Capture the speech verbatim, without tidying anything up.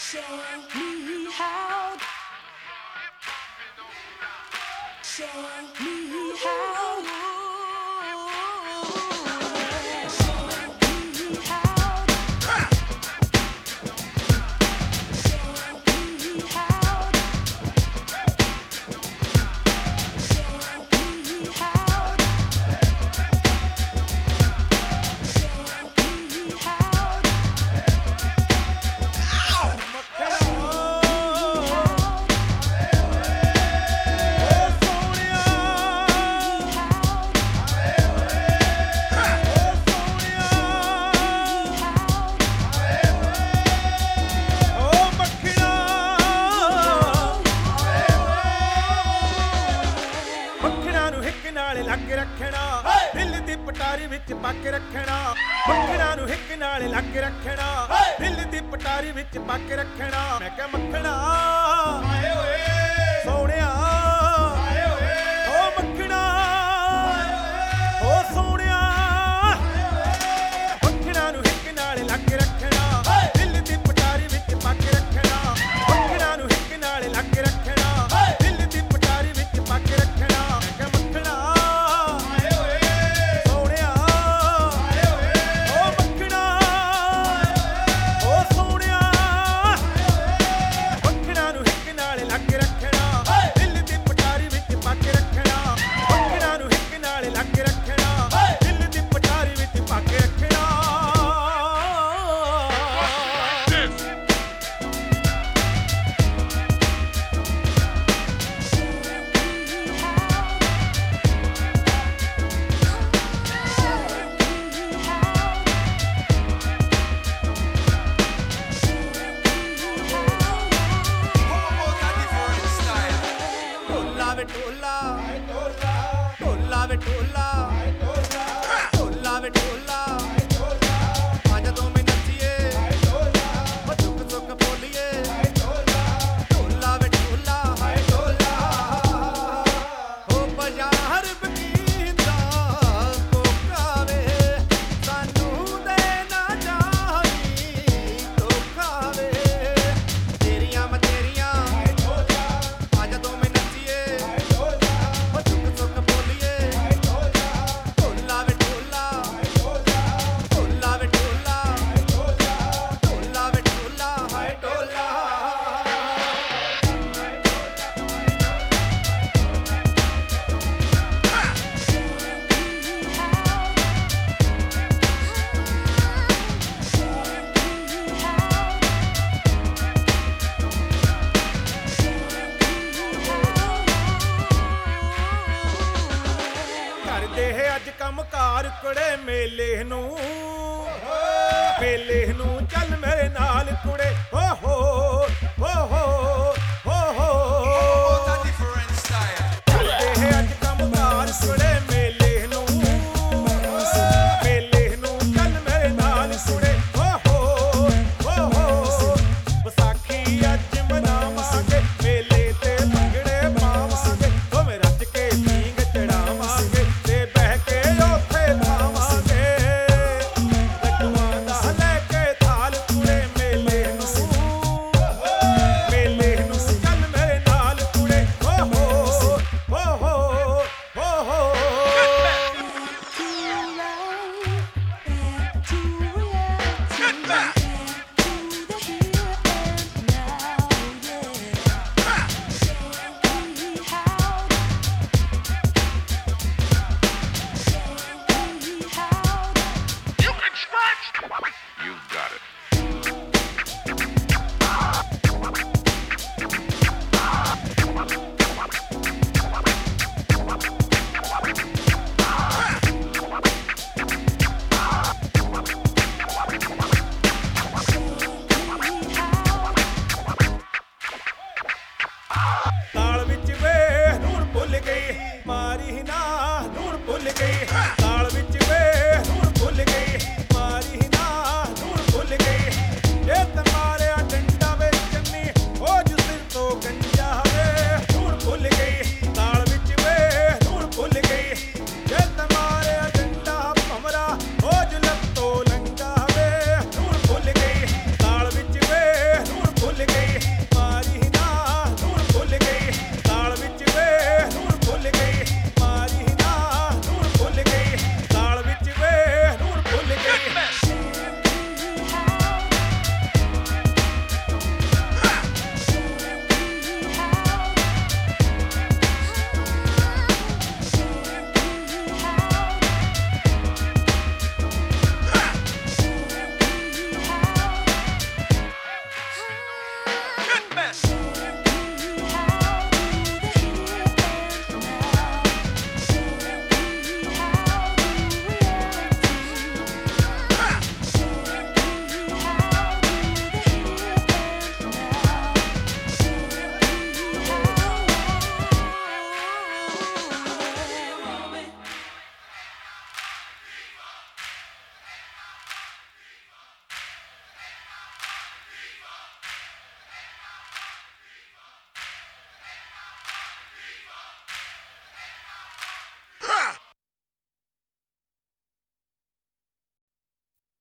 Show me how. Show me how. Show me how. Show me how. Show me how. Show me how. ਲੱਗ ਰੱਖਣਾ ਦਿਲ ਦੀ ਪਟਾਰੀ ਵਿੱਚ ਪਾ ਕੇ ਰੱਖਣਾ ਮੱਖਣਾ ਨੂੰ ਹਿੱਕ ਨਾਲ ਲੱਗ ਰੱਖਣਾ ਦਿਲ ਦੀ ਪਟਾਰੀ ਵਿੱਚ ਪਾ ਕੇ ਰੱਖਣਾ ਮੈਂ ਕਿਹਾ ਮੱਖਣਾ ਆਏ ਓਏ ਸੋਹਣਿਆ ਆਏ ਓਏ ਓ ਮੱਖਣਾ ਓ ਸੋਹਣਿਆ ਮੱਖਣਾ ਨੂੰ ਹਿੱਕ ਨਾਲ ਲੱਗ ਰੱਖਣਾ ਦਿਲ ਦੀ ਪਟਾਰੀ ਵਿੱਚ ਪਾ ਕੇ ਰੱਖਣਾ ਮੱਖਣਾ ਨੂੰ ਹਿੱਕ ਨਾਲ ਲੱਗ ਰੱਖਣਾ ਦਿਲ ਦੀ ਪਟਾਰੀ ਵਿੱਚ ਪਾ ਕੇ ਰੱਖਣਾ ਮੈਂ ਕਿਹਾ ਮੱਖਣਾ ਢੋਲਾ ਢੋਲਾ ਵੇ ਢੋਲਾ ਢੋਲਾ ਵੇ ਢੋਲਾ ਆਜਾ ਦੋ ਮੈਂ ਨੱਚੀਏ ਓ ਚੁੱਕ ਚੁੱਕ ਬੋਲੀਏ ਢੋਲਾ ਵੇ ਢੋਲਾ ਹਾਏ ਢੋਲਾ ਓ ਬਾਜ਼ਾਰ ਬਕੀਦਾ ਕੋਕਾ ਵੇ ਸਾਨੂੰ ਦੇ ਨਾ ਜਾਵੀ ਧੋਖਾ ਵੇ ਤੇਰੀਆਂ ਮੈਂ ਤੇਰੀਆਂ ਆਜਾ ਦੋ ਮੈਂ ਅੱਜ ਕੰਮ ਕਾਰ ਕੁੜੇ ਮੇਲੇ ਨੂੰ ਮੇਲੇ ਨੂੰ ਚੱਲ ਮੇਰੇ ਨਾਲ ਕੁੜੇ